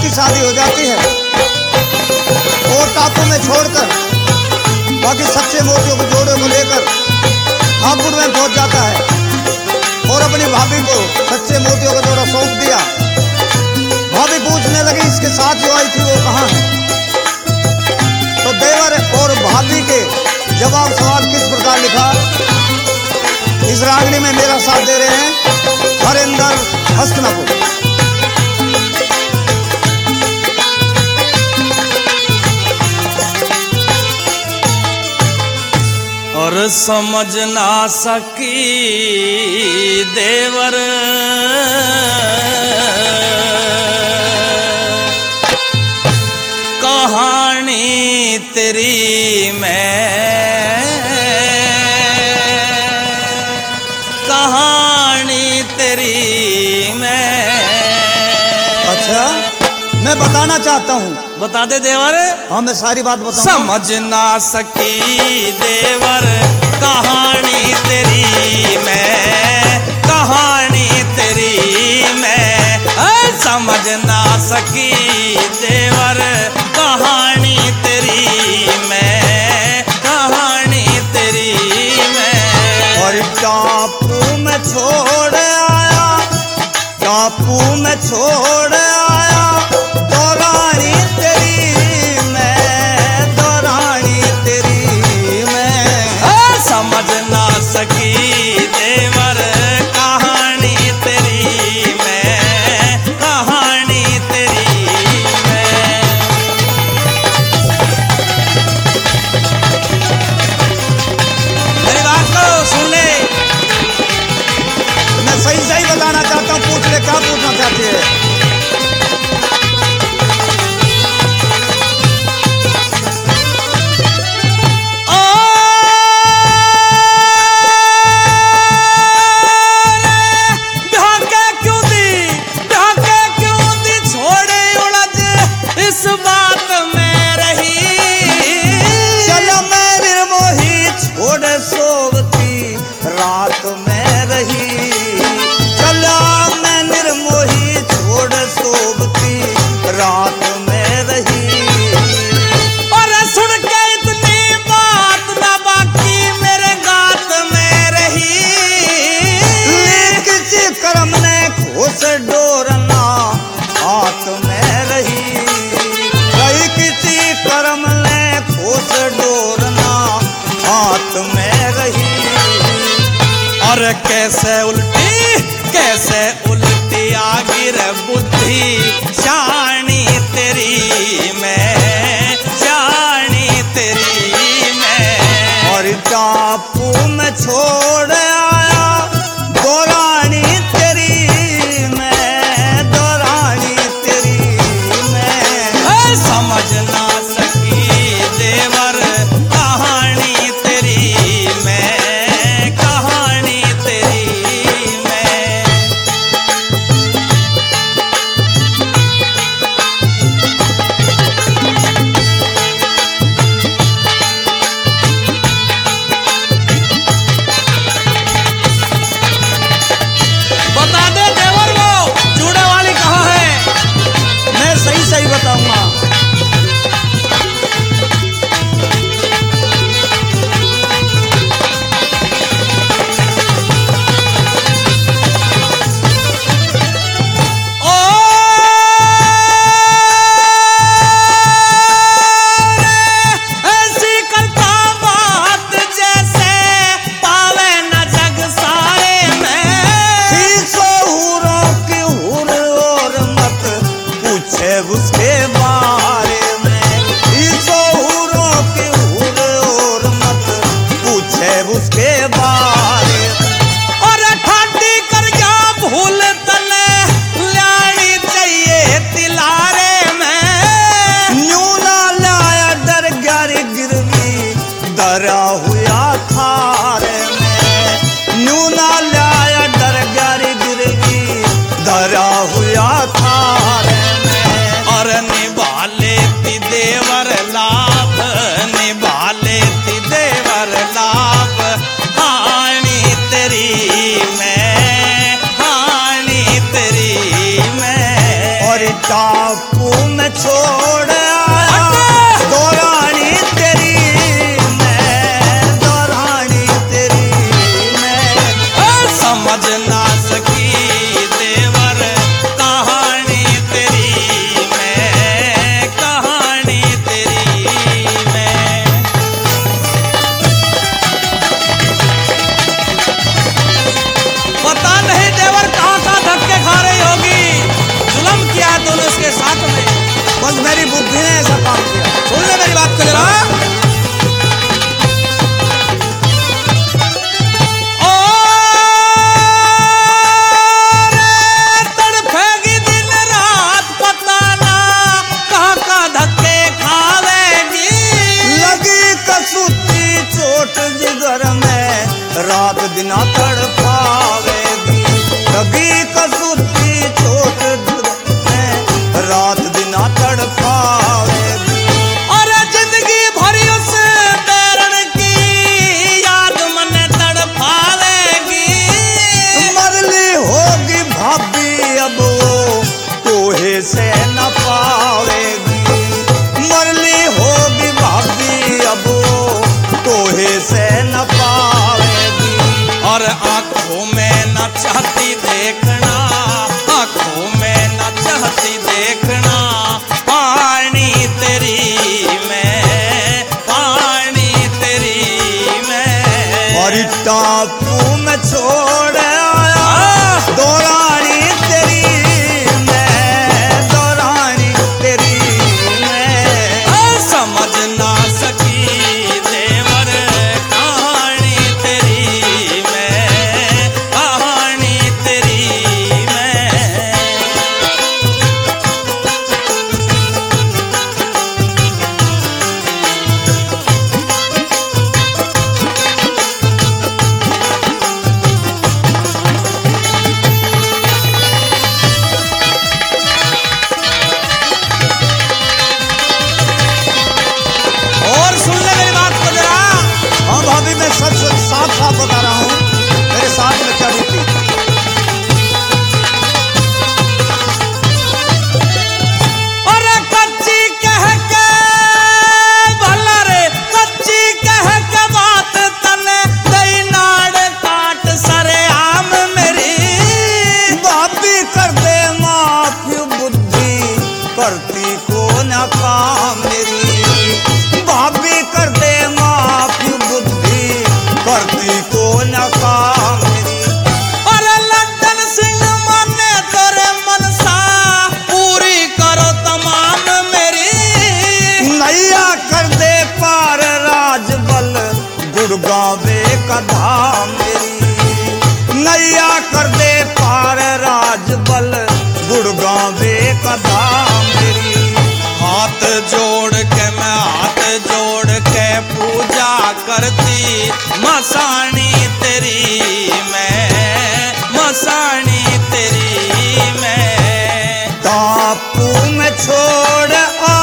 की शादी हो जाती है और टापू में छोड़कर बाकी सच्चे मोतियों को जोड़े को लेकर हापुड़ में पहुंच जाता है और अपनी भाभी को सच्चे मोतियों का जोड़ा सौंप दिया। भाभी पूछने लगी इसके साथ जो आई थी वो कहाँ है? तो देवर और भाभी के जवाब सवाल किस प्रकार लिखा इस रागनी में मेरा साथ दे रहे हैं हरिंदर हस्तनापुर। और समझ ना सकी देवर कहानी तेरी मैं, कहानी तेरी मैं। अच्छा मैं बताना चाहता हूँ। बता दे देवर। हाँ मैं सारी बात बताऊँ। समझ ना सकी देवर कहानी तेरी मैं, कहानी तेरी मैं। समझ ना सकी देवर कहानी तेरी मैं, कहानी तेरी मैं। और टापू में छोड़ आया, टापू में छोड़ आया दौरानी तेरी मैं, दौरानी तेरी मैं। समझ ना सकी देवर कहानी तेरी मैं, कहानी तेरी मैं। मेरी बात को सुन ले। मैं सही सही बताना चाहता हूँ, पूछ ले क्या पूछना चाहती है। रात में रही चला मैं निर्मोही छोड़ सोबती रात में रही। और सुन के इतनी बात ना बाकी मेरे गात में रही। किसी कर्म ने खोस डोरना हाथ में रही, कहीं किसी कर्म ने खोस डोरना हाथ में रही। और कैसे उल्टी आ गिर बुद्धि शानी तेरी मैं, शानी तेरी मैं। और टापू में छोड़ आया दौरानी तेरी मैं, दौरानी तेरी मैं। समझ ना सकी देवर कहानी तेरी मैं, कहानी तेरी मैं। बता दे देवर वो जूड़े वाली कहाँ है? मैं सही सही बताऊंगा। उसके बारे में हूरों की हूर और मत पूछे उसके बारे। और ठाटी कर क्या भूल तने लानी चाहिए तिलारे में। न्यू ना लाया डर ग्यारी गिरवी डरा हुआ थारे में। न्यू ना लाया डर ग्यारी गिरवी डरा हुआ थारे में। और निभाले टापू में छोड़ आया दौरानी तेरी मैं, दौरानी तेरी मैं। समझ ना सकी देवर कहानी तेरी मैं, कहानी तेरी मैं। पता नहीं देवर कहाँ कहाँ धक्के खा रही होगी, जुल्म किया है तूने उसके साथ में। बस मेरी बुद्धि ने ऐसा काम किया। सुन ले मेरी बात को जरा। तड़फेगी दिन रात पता ना कहाँ कहाँ धक्के खावेगी। लगी कसूती चोट जिगर में रात दिन तड़पावेगी। लगी कसूती चोट जिगर में रात दिन तड़पावेगी। और जिंदगी भरी उस बैरन की याद मन तड़पावेगी। मरली होगी भाभी अब वो कोहे से न पावेगी। मरली होगी भाभी अब वो कोहे से न पावेगी। और आंखों में न चाहती देखना, आंखों में न चाहती देखना पानी तेरी मैं, पानी तेरी मैं। और टापू में छोड़ आया दौरानी तेरी मैं, दौरानी तेरी मैं। समझ ना सकी देवर कहानी तेरी मैं, कहानी तेरी मैं। और सुन ले मेरी बात को जरा। हाँ भाभी मैं सच सच साफ साफ बता रहा हूँ मेरे साथ में क्या बीती। और कच्ची कह के भला रे, कच्ची कह के बात तने दई नाड़ काट सरे आम मेरी। भाभी कर दे माफी बुद्धि करती को न काम मेरी। भाभी कर दे माफी बुद्धि करती को न काम मेरी। और लंदन सिंह माने तोरे मनसा पूरी करो तमाम मेरी। नैया कर दे पार राजबल गुड़गावे का धाम मेरी। नैया कर दे पार राजबल गुड़गावे का धाम मेरी। हाथ जोड़ के मैं हाथ जोड़ के पूजा करती मसानी तेरी मैं, मसानी तेरी मैं। टापू में छोड़